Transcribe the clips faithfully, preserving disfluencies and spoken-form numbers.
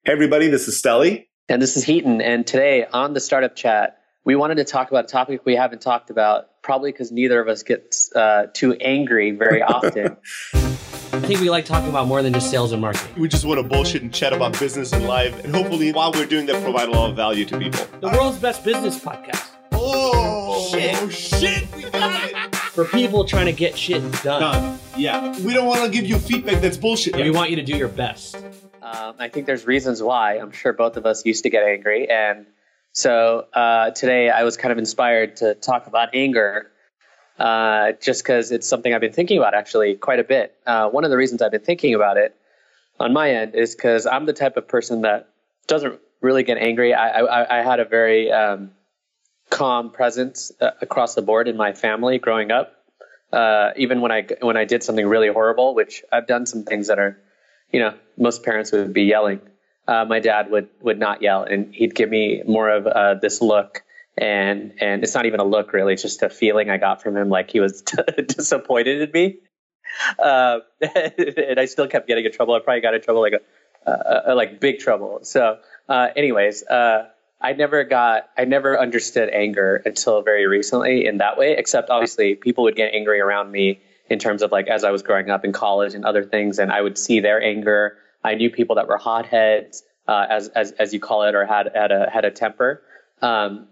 Hey everybody, this is Stelly. And this is Heaton. And today on the Startup Chat, we wanted to talk about a topic we haven't talked about, probably because neither of us gets uh, too angry very often. I think we like talking about more than just sales and marketing. We just want to bullshit and chat about business and life. And hopefully while we're doing that, provide a lot of value to people. The world's best business podcast. Oh, shit. Oh, shit. We got it. For people trying to get shit done. Done. Yeah. We don't want to give you feedback that's bullshit. Yeah, we want you to do your best. Um, I think there's reasons why. I'm sure both of us used to get angry. And so uh, today I was kind of inspired to talk about anger, uh, just because it's something I've been thinking about actually quite a bit. Uh, one of the reasons I've been thinking about it on my end is because I'm the type of person that doesn't really get angry. I, I, I had a very um, calm presence uh, across the board in my family growing up. Uh, even when I when I did something really horrible, which I've done some things that are, you know, most parents would be yelling. Uh, my dad would, would not yell, and he'd give me more of uh, this look. And and it's not even a look, really. It's just a feeling I got from him, like he was disappointed in me. Uh, and I still kept getting in trouble. I probably got in trouble, like a, uh, like big trouble. So uh, anyways, uh, I never got, I never understood anger until very recently in that way, except obviously people would get angry around me in terms of like, as I was growing up in college and other things, and I would see their anger. I knew people that were hotheads, uh, as, as, as you call it, or had, had a, had a temper. Um,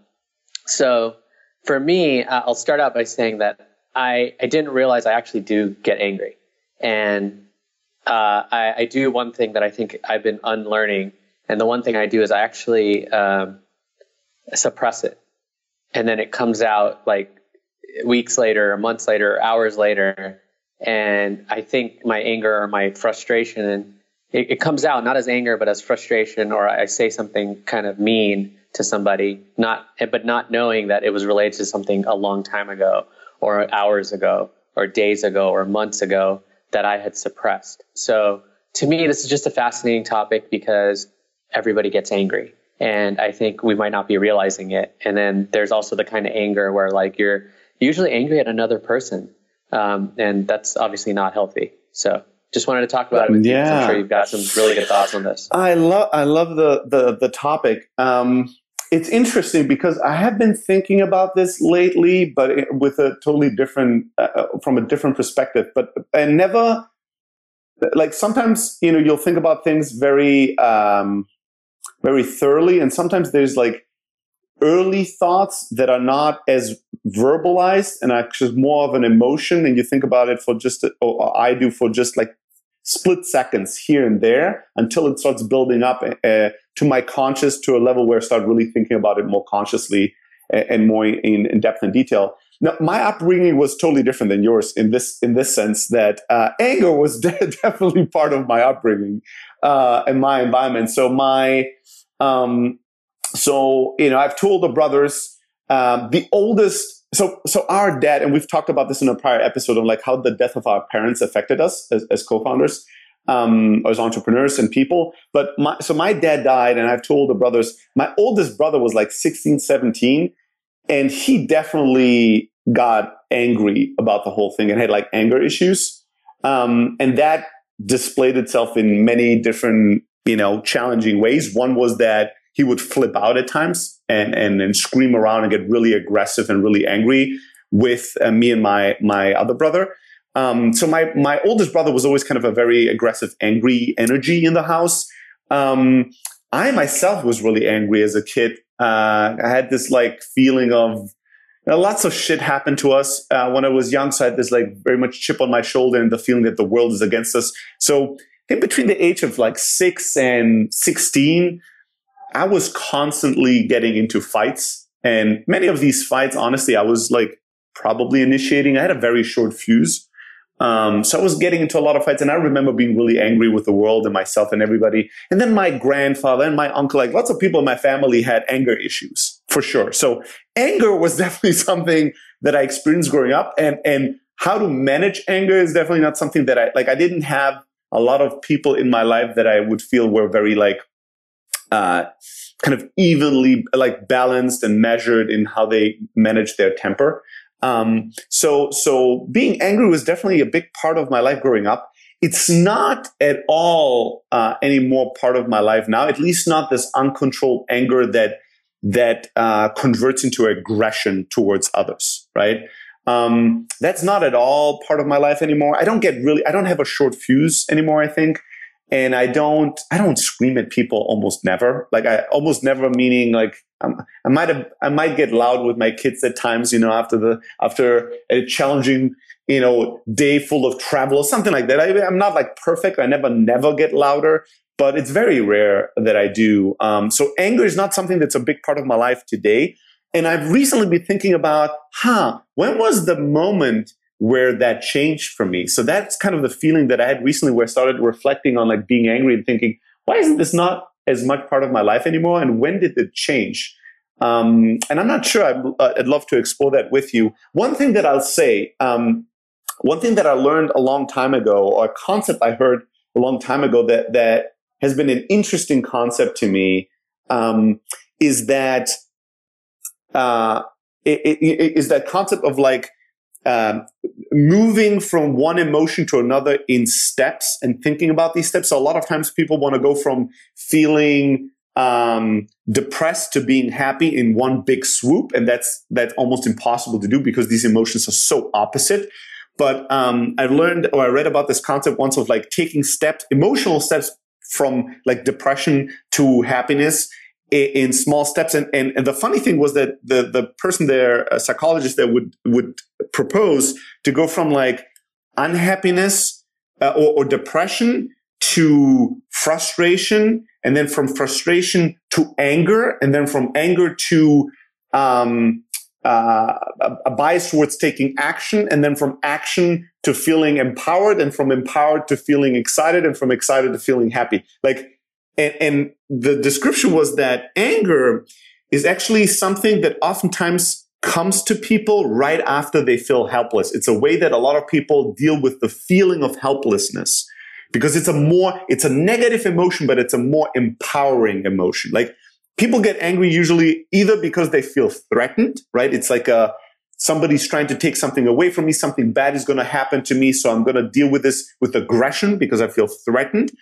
so for me, uh, I'll start out by saying that I, I didn't realize I actually do get angry. And, uh, I, I do one thing that I think I've been unlearning. And the one thing I do is I actually, um, suppress it. And then it comes out like weeks later, or months later, or hours later. And I think my anger or my frustration, and it, it comes out not as anger, but as frustration, or I say something kind of mean to somebody, not, but not knowing that it was related to something a long time ago, or hours ago, or days ago, or months ago that I had suppressed. So to me, this is just a fascinating topic because everybody gets angry. And I think we might not be realizing it. And then there's also the kind of anger where like you're usually angry at another person. Um, and that's obviously not healthy. So just wanted to talk about it with yeah. you. I'm sure you've got some really good thoughts on this. I love, I love the, the, the topic. Um, it's interesting because I have been thinking about this lately, but with a totally different, uh, from a different perspective, but I never, like sometimes, you know, you'll think about things very, um, very thoroughly. And sometimes there's like early thoughts that are not as verbalized and actually more of an emotion. And you think about it for just, or I do for just like split seconds here and there until it starts building up uh, to my conscious to a level where I start really thinking about it more consciously and, and more in, in depth and detail. Now, my upbringing was totally different than yours in this in this sense that uh, anger was de- definitely part of my upbringing uh, and my environment. So my, um, so you know, I've two older brothers. Um, the oldest, so so our dad, and we've talked about this in a prior episode of like how the death of our parents affected us as, as co-founders, um, as entrepreneurs and people. But my, so my dad died, and I have two older brothers. My oldest brother was like sixteen, seventeen. And he definitely got angry about the whole thing and had like anger issues. Um, and that displayed itself in many different, you know, challenging ways. One was that he would flip out at times and, and, and scream around and get really aggressive and really angry with uh, me and my, my other brother. Um, so my, my oldest brother was always kind of a very aggressive, angry energy in the house. Um, I myself was really angry as a kid. Uh, I had this like feeling of, you know, lots of shit happened to us uh, when I was young. So I had this like very much chip on my shoulder and the feeling that the world is against us. So in between the age of like six and sixteen, I was constantly getting into fights. And many of these fights, honestly, I was like probably initiating. I had a very short fuse. Um, so I was getting into a lot of fights, and I remember being really angry with the world and myself and everybody. And then my grandfather and my uncle, like lots of people in my family had anger issues for sure. So anger was definitely something that I experienced growing up, and, and how to manage anger is definitely not something that I, like I didn't have a lot of people in my life that I would feel were very like, uh, kind of evenly like balanced and measured in how they manage their temper. Um, so, so being angry was definitely a big part of my life growing up. it's not at all uh, anymore part of my life now, at least not this uncontrolled anger that that uh, converts into aggression towards others, right? Um, that's not at all part of my life anymore. I don't get really, I don't have a short fuse anymore, I think. And I don't, I don't scream at people almost never. Like I almost never, meaning like um, I might have, I might get loud with my kids at times, you know, after the, after a challenging, you know, day full of travel or something like that. I, I'm not like perfect. I never, never get louder, but it's very rare that I do. Um, so anger is not something that's a big part of my life today. And I've recently been thinking about, huh, when was the moment where that changed for me? So that's kind of the feeling that I had recently, where I started reflecting on like being angry and thinking, why isn't this not as much part of my life anymore? And when did it change? Um, and I'm not sure. I'd, uh, I'd love to explore that with you. One thing that I'll say, um, one thing that I learned a long time ago, or a concept I heard a long time ago that, that has been an interesting concept to me, um, is that, uh, it, it, it is that concept of like, um, moving from one emotion to another in steps and thinking about these steps. So a lot of times people want to go from feeling, um, depressed to being happy in one big swoop. And that's, that's almost impossible to do because these emotions are so opposite. But, um, I learned, or I read about this concept once of like taking steps, emotional steps from like depression to happiness in small steps. And, and, and the funny thing was that the, the person there, a psychologist that would, would propose to go from like unhappiness uh, or, or depression to frustration, and then from frustration to anger, and then from anger to um, uh, a, a bias towards taking action, and then from action to feeling empowered, and from empowered to feeling excited, and from excited to feeling happy. Like, And, and the description was that anger is actually something that oftentimes comes to people right after they feel helpless. It's a way that a lot of people deal with the feeling of helplessness, because it's a more, it's a negative emotion, but it's a more empowering emotion. Like people get angry usually either because they feel threatened, right? It's like a, somebody's trying to take something away from me. Something bad is going to happen to me. So I'm going to deal with this with aggression because I feel threatened.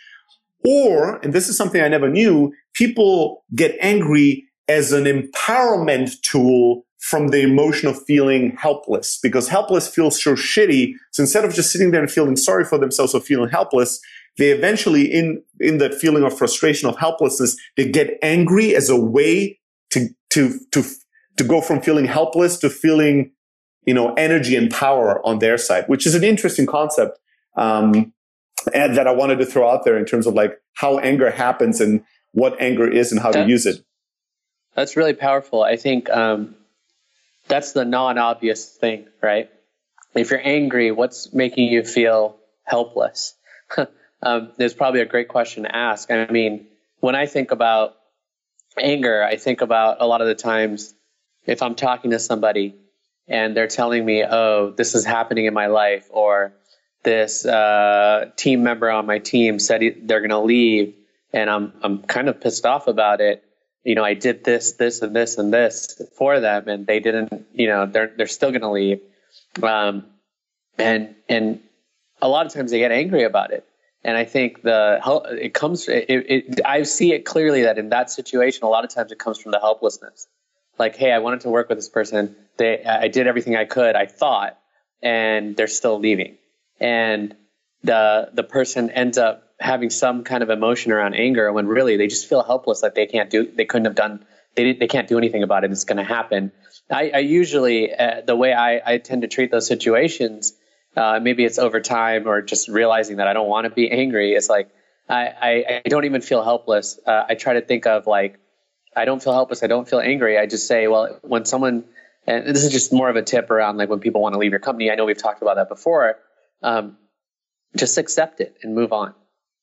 Or, and this is something I never knew, people get angry as an empowerment tool from the emotion of feeling helpless, because helpless feels so shitty. So instead of just sitting there and feeling sorry for themselves or feeling helpless, they eventually, in, in that feeling of frustration, of helplessness, they get angry as a way to, to, to, to go from feeling helpless to feeling, you know, energy and power on their side, which is an interesting concept. Um, And that I wanted to throw out there in terms of like how anger happens and what anger is and how that's, to use it. That's really powerful. I think um, that's the non-obvious thing, right? If you're angry, what's making you feel helpless? um, there's probably a great question to ask. I mean, when I think about anger, I think about a lot of the times if I'm talking to somebody and they're telling me, oh, this is happening in my life, or this uh, team member on my team said he, they're going to leave, and I'm I'm kind of pissed off about it. You know, I did this, this, and this, and this for them, and they didn't. You know, they're they're still going to leave, um, and and a lot of times they get angry about it. And I think the it comes. It, it, I see it clearly that in that situation, a lot of times it comes from the helplessness. Like, hey, I wanted to work with this person. They, I did everything I could, I thought, and they're still leaving. And the the person ends up having some kind of emotion around anger when really they just feel helpless, like they can't do, they couldn't have done, they they can't do anything about it. It's going to happen. I, I usually, uh, the way I, I tend to treat those situations, uh, maybe it's over time or just realizing that I don't want to be angry. It's like, I, I, I don't even feel helpless. Uh, I try to think of like, I don't feel helpless. I don't feel angry. I just say, well, when someone, and this is just more of a tip around like when people want to leave your company. I know we've talked about that before. Um, just accept it and move on.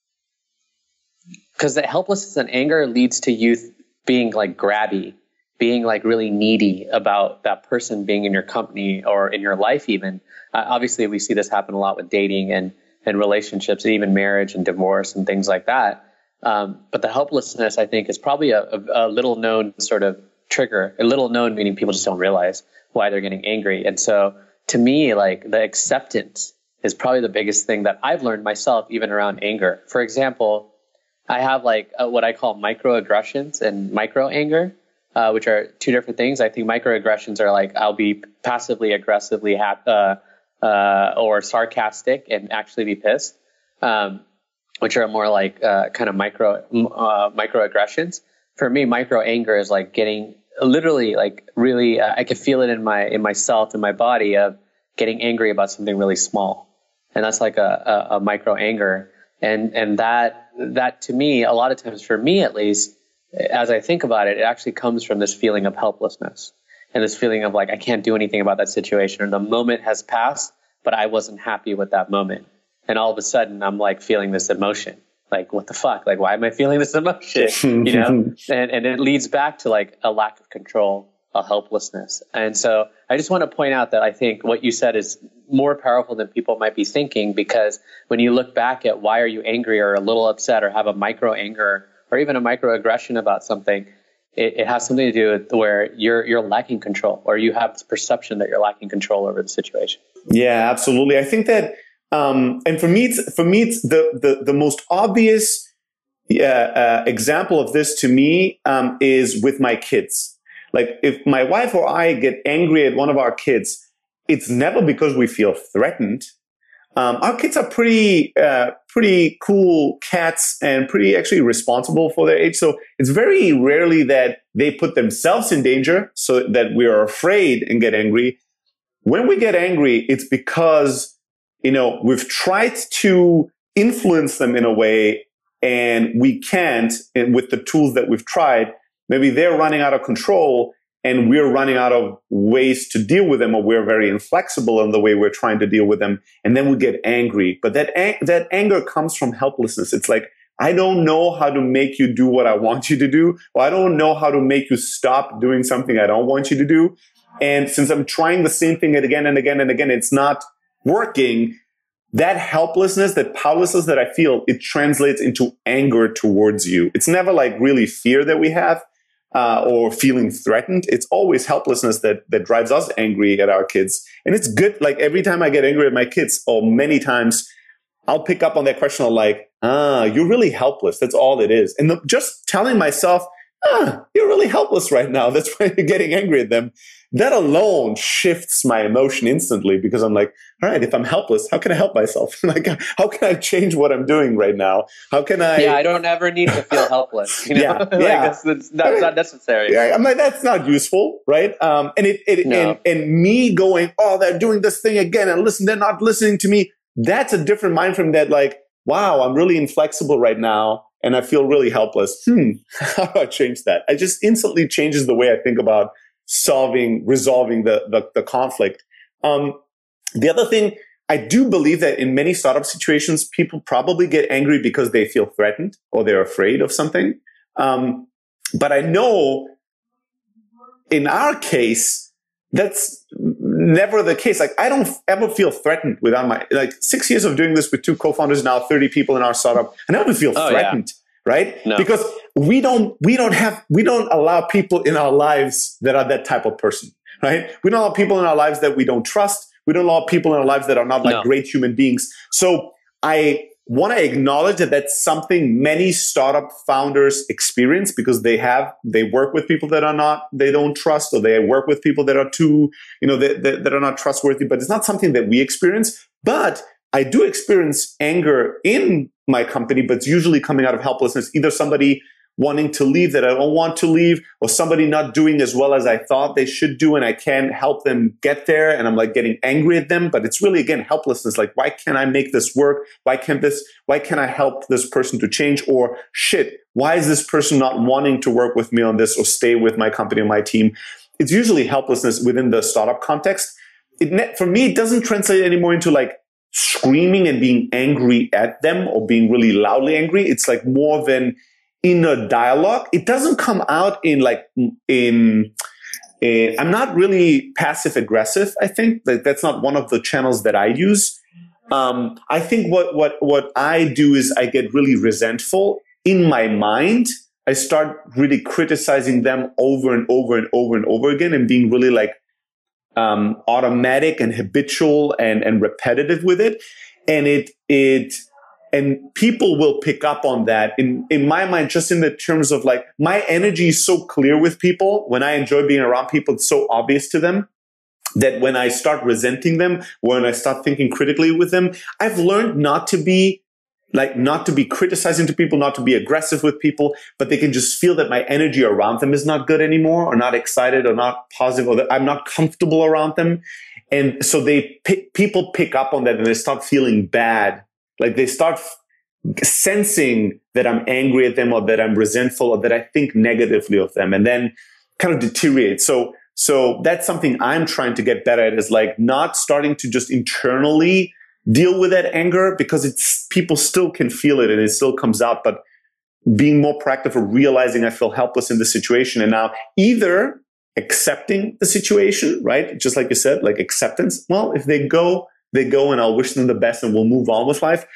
Because the helplessness and anger leads to you being like grabby, being like really needy about that person being in your company or in your life even. Uh, obviously, we see this happen a lot with dating and, and relationships and even marriage and divorce and things like that. Um, but the helplessness, I think, is probably a, a, a little known sort of trigger. A little known meaning people just don't realize why they're getting angry. And so to me, like the acceptance is probably the biggest thing that I've learned myself, even around anger. For example, I have like uh, what I call microaggressions and micro anger, uh, which are two different things. I think microaggressions are like I'll be passively aggressively happy, uh, uh, or sarcastic and actually be pissed, um, which are more like uh, kind of micro uh, microaggressions. For me, micro anger is like getting literally like really. Uh, I can feel it in my in myself in my body of getting angry about something really small, and that's like a, a, a micro anger. And and that that to me, a lot of times for me at least, as I think about it, it actually comes from this feeling of helplessness and this feeling of like I can't do anything about that situation, or the moment has passed, but I wasn't happy with that moment, and all of a sudden I'm like feeling this emotion, like what the fuck, like why am I feeling this emotion, you know? and and it leads back to like a lack of control, a helplessness. And so I just want to point out that I think what you said is more powerful than people might be thinking, because when you look back at why are you angry or a little upset or have a micro anger or even a microaggression about something, it, it has something to do with where you're you're lacking control, or you have this perception that you're lacking control over the situation. Yeah, absolutely. I think that, um, and for me, it's, for me, it's the, the, the most obvious uh, uh, example of this to me um, is with my kids. Like if my wife or I get angry at one of our kids, it's never because we feel threatened. Um, our kids are pretty, uh, pretty cool cats and pretty actually responsible for their age. So it's very rarely that they put themselves in danger so that we are afraid and get angry. When we get angry, it's because, you know, we've tried to influence them in a way and we can't, and with the tools that we've tried. Maybe they're running out of control and we're running out of ways to deal with them, or we're very inflexible in the way we're trying to deal with them. And then we get angry. But that, ang- that anger comes from helplessness. It's like, I don't know how to make you do what I want you to do, or I don't know how to make you stop doing something I don't want you to do. And since I'm trying the same thing again and again and again, it's not working. That helplessness, that powerlessness that I feel, it translates into anger towards you. It's never like really fear that we have. Uh, or feeling threatened. It's always helplessness that that drives us angry at our kids. And it's good, like every time I get angry at my kids, or many times, I'll pick up on that question of like, ah, you're really helpless. That's all it is. And the, just telling myself, ah, you're really helpless right now. That's why you're getting angry at them. That alone shifts my emotion instantly, because I'm like, all right, if I'm helpless, how can I help myself? Like, how can I change what I'm doing right now? How can I? Yeah, I don't ever need to feel helpless. You know, yeah, like yeah. that's, that's, that's not necessary. Yeah, I'm like, that's not useful, right? Um, and it, it No. and, and me going, oh, they're doing this thing again, and listen, they're not listening to me. That's a different mind frame. That like, wow, I'm really inflexible right now, and I feel really helpless. Hmm, how do I change that? It just instantly changes the way I think about solving, resolving the, the, the conflict. Um, the other thing, I do believe that in many startup situations, people probably get angry because they feel threatened or they're afraid of something. Um, but I know in our case, that's never the case. Like I don't ever feel threatened without my, like six years of doing this with two co-founders, now thirty people in our startup. I never feel Oh, threatened. Yeah. Right? No. Because we don't, we don't have, we don't allow people in our lives that are that type of person, right? We don't allow people in our lives that we don't trust. We don't allow people in our lives that are not like No. great human beings. So I want to acknowledge that that's something many startup founders experience, because they have, they work with people that are not, they don't trust, or they work with people that are too, you know, that, that, that are not trustworthy, but it's not something that we experience. But I do experience anger in my company, but it's usually coming out of helplessness, either somebody wanting to leave that I don't want to leave, or somebody not doing as well as I thought they should do, and I can't help them get there, and I'm like getting angry at them. But it's really, again, helplessness. Like, why can't I make this work? Why can't this, why can't I help this person to change? Or shit, why is this person not wanting to work with me on this or stay with my company or my team? It's usually helplessness within the startup context. It, for me, it doesn't translate anymore into like screaming and being angry at them or being really loudly angry. It's like more of an inner dialogue. It doesn't come out in like in, in I'm not really passive aggressive. I think that that's not one of the channels that I use. Um, I think what what what I do is I get really resentful in my mind. I start really criticizing them over and over and over and over again, and being really like um, automatic and habitual and, and repetitive with it. And it, it, and people will pick up on that in, in my mind, just in the terms of like, my energy is so clear with people. When I enjoy being around people, it's so obvious to them that when I start resenting them, when I start thinking critically with them, I've learned not to be like, not to be criticizing to people, not to be aggressive with people, but they can just feel that my energy around them is not good anymore, or not excited, or not positive, or that I'm not comfortable around them. And so they pick, people pick up on that, and they start feeling bad. Like they start f- sensing that I'm angry at them, or that I'm resentful, or that I think negatively of them, and then kind of deteriorate. So, so that's something I'm trying to get better at, is like not starting to just internally deal with that anger, because it's, people still can feel it and it still comes out, but being more proactive of realizing I feel helpless in the situation, and now either accepting the situation, right? Just like you said, like acceptance. Well, if they go, they go, and I'll wish them the best and we'll move on with life.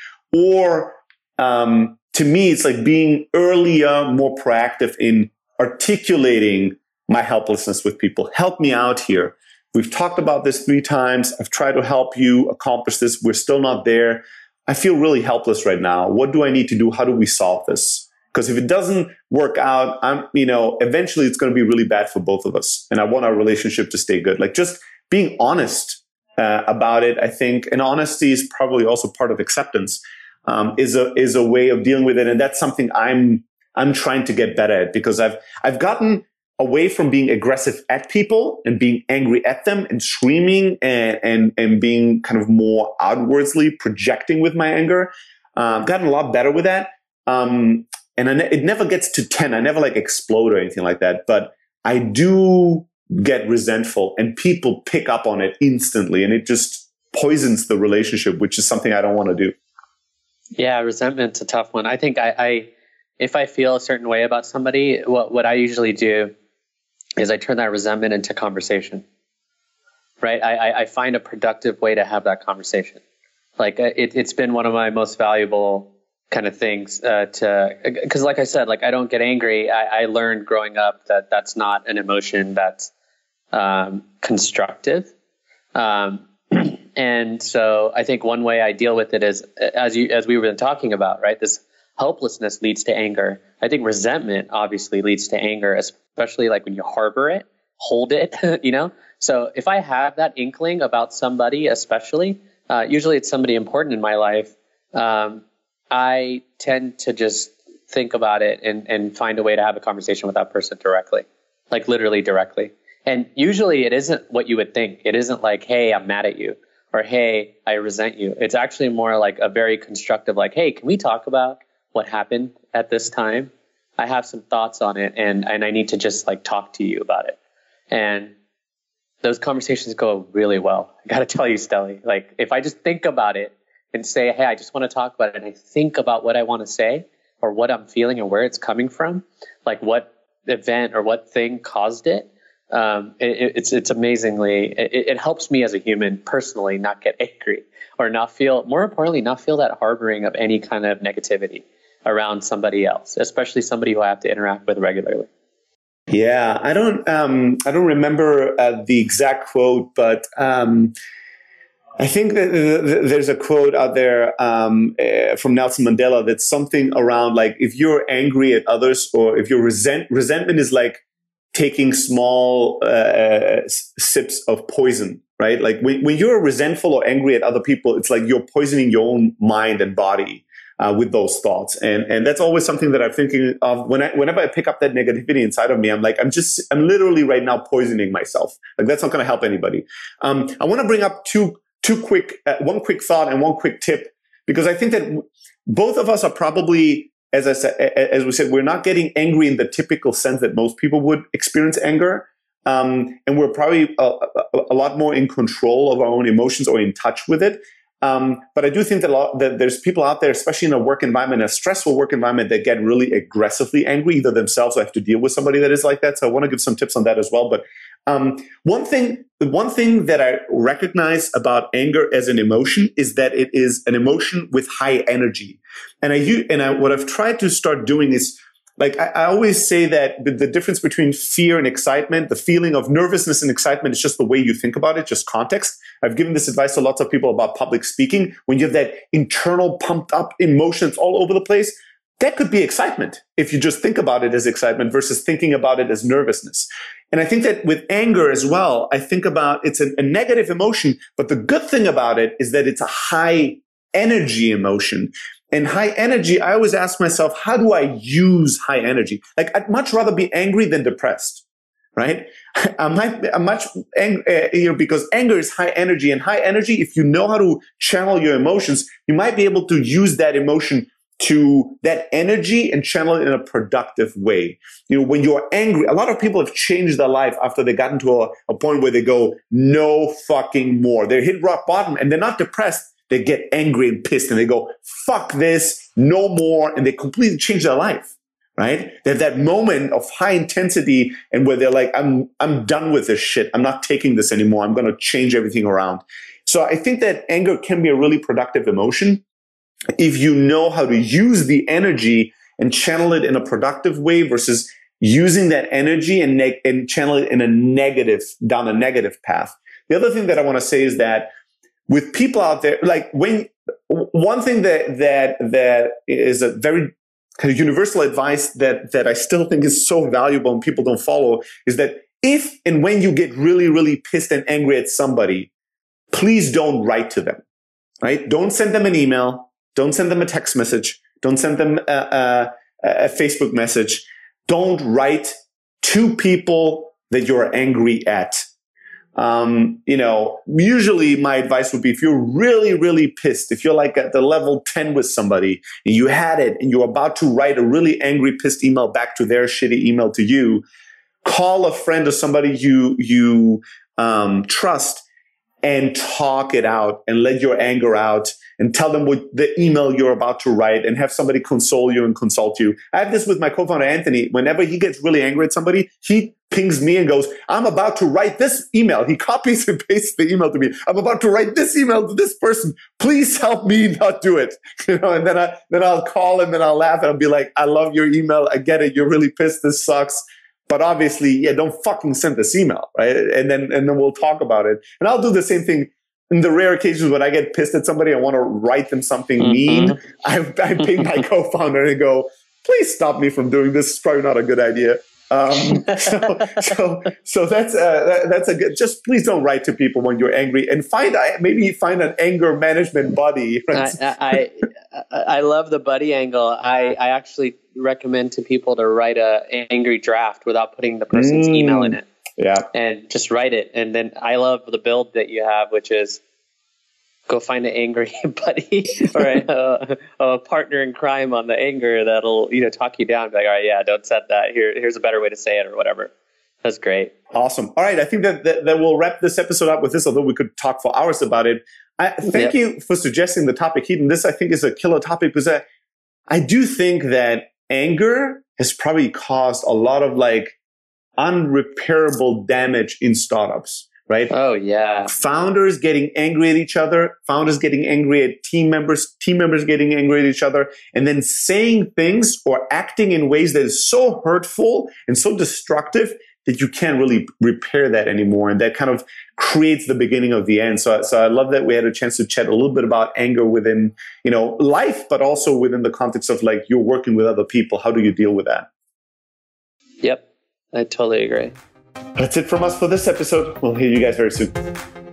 Or um, to me, it's like being earlier, more proactive in articulating my helplessness with people. Help me out here. We've talked about this three times. I've tried to help you accomplish this. We're still not there. I feel really helpless right now. What do I need to do? How do we solve this? Because if it doesn't work out, I'm, you know, eventually it's going to be really bad for both of us. And I want our relationship to stay good. Like just being honest uh, about it, I think, and honesty is probably also part of acceptance, um, is a is a way of dealing with it. And that's something I'm I'm trying to get better at, because I've I've gotten away from being aggressive at people and being angry at them and screaming and and, and being kind of more outwardly projecting with my anger. Uh, I've gotten a lot better with that. Um, And I ne- it never gets to ten. I never like explode or anything like that. But I do get resentful, and people pick up on it instantly, and it just poisons the relationship, which is something I don't want to do. Yeah, resentment's a tough one. I think I, I if I feel a certain way about somebody, what what I usually do is I turn that resentment into conversation. Right? I, I find a productive way to have that conversation. Like it, it's been one of my most valuable kind of things uh, to, because like I said, like I don't get angry. I, I learned growing up that that's not an emotion that's um, constructive. Um, and so I think one way I deal with it is, as you, as we were talking about, right, this helplessness leads to anger. I think resentment obviously leads to anger, especially like when you harbor it, hold it, you know? So if I have that inkling about somebody, especially, uh, usually it's somebody important in my life, um, I tend to just think about it and, and find a way to have a conversation with that person directly, like literally directly. And usually it isn't what you would think. It isn't like, hey, I'm mad at you, or hey, I resent you. It's actually more like a very constructive, like, hey, can we talk about what happened at this time? I have some thoughts on it, and, and I need to just like talk to you about it. And those conversations go really well. I got to tell you, Stelly, like if I just think about it, and say, hey, I just want to talk about it, and I think about what I want to say or what I'm feeling and where it's coming from, like what event or what thing caused it. Um, it it's it's amazingly, it, it helps me as a human personally not get angry, or not feel, more importantly, not feel that harboring of any kind of negativity around somebody else, especially somebody who I have to interact with regularly. Yeah, I don't um, I don't remember uh, the exact quote, but um, I think that there's a quote out there um, uh, from Nelson Mandela that's something around like, if you're angry at others, or if your resent resentment is like taking small uh, sips of poison, right? Like when, when you're resentful or angry at other people, it's like you're poisoning your own mind and body uh, with those thoughts. And and that's always something that I'm thinking of when I, whenever I pick up that negativity inside of me. I'm like, I'm just, I'm literally right now poisoning myself. Like that's not going to help anybody. Um, I want to bring up two Two quick, uh, one quick thought and one quick tip, because I think that w- both of us are probably, as I said, as we said, we're not getting angry in the typical sense that most people would experience anger, um, and we're probably a, a, a lot more in control of our own emotions or in touch with it. Um, but I do think that, a lot, that there's people out there, especially in a work environment, a stressful work environment, that get really aggressively angry, either themselves or have to deal with somebody that is like that. So I want to give some tips on that as well. But um, one thing, one thing that I recognize about anger as an emotion is that it is an emotion with high energy. And I, and I, what I've tried to start doing is Like I, I always say that the, the difference between fear and excitement, the feeling of nervousness and excitement is just the way you think about it, just context. I've given this advice to lots of people about public speaking. When you have that internal pumped up emotions all over the place, that could be excitement if you just think about it as excitement versus thinking about it as nervousness. And I think that with anger as well, I think about it's a, a negative emotion, but the good thing about it is that it's a high energy emotion. And high energy, I always ask myself, how do I use high energy? Like, I'd much rather be angry than depressed, right? I'm, not, I'm much angry, uh, you know, because anger is high energy, and high energy, if you know how to channel your emotions, you might be able to use that emotion to that energy and channel it in a productive way. You know, when you're angry, a lot of people have changed their life after they got into a, a point where they go, no fucking more. They hit rock bottom and they're not depressed. They get angry and pissed and they go, fuck this, no more. And they completely change their life, right? They have that moment of high intensity and where they're like, I'm, I'm done with this shit. I'm not taking this anymore. I'm going to change everything around. So I think that anger can be a really productive emotion if you know how to use the energy and channel it in a productive way versus using that energy and, neg- and channel it in a negative, down a negative path. The other thing that I want to say is that with people out there, like when one thing that that that is a very kind of universal advice that that I still think is so valuable and people don't follow is that if and when you get really, really pissed and angry at somebody, please don't write to them, right? Don't send them an email. Don't send them a text message. Don't send them a, a, a Facebook message. Don't write to people that you're angry at. Um, you know, usually my advice would be if you're really, really pissed, if you're like at the level ten with somebody and you had it and you're about to write a really angry, pissed email back to their shitty email to you, call a friend or somebody you, you, um, trust and talk it out and let your anger out and tell them what the email you're about to write and have somebody console you and consult you. I have this with my co-founder, Anthony. Whenever he gets really angry at somebody, he pings me and goes, I'm about to write this email. He copies and pastes the email to me. I'm about to write this email to this person. Please help me not do it. You know, and then I, then I'll call him and I'll laugh and I'll be like, I love your email. I get it. You're really pissed. This sucks. But obviously, yeah, don't fucking send this email, right? And then, and then we'll talk about it. And I'll do the same thing in the rare occasions when I get pissed at somebody, I want to write them something mm-hmm. mean. I, I ping my co-founder and go, please stop me from doing this. It's probably not a good idea. Um, so, so, so that's uh, that, that's a good. Just please don't write to people when you're angry, and find maybe find an anger management buddy. Right? I, I I love the buddy angle. I, I actually recommend to people to write a angry draft without putting the person's mm, email in it. Yeah, and just write it. And then I love the build that you have, which is go find an angry buddy or a, a partner in crime on the anger that'll, you know, talk you down. Be like, all right, yeah, don't set that. Here, here's a better way to say it or whatever. That's great. Awesome. All right. I think that, that, that we'll wrap this episode up with this, although we could talk for hours about it. I, thank yep. you for suggesting the topic, Heaton. This, I think, is a killer topic because I, I do think that anger has probably caused a lot of like unrepairable damage in startups. Right? Oh, yeah. Founders getting angry at each other, founders getting angry at team members, team members getting angry at each other, and then saying things or acting in ways that is so hurtful and so destructive that you can't really repair that anymore. And that kind of creates the beginning of the end. So, so I love that we had a chance to chat a little bit about anger within, you know, life, but also within the context of like you're working with other people. How do you deal with that? Yep, I totally agree. That's it from us for this episode. We'll hear you guys very soon.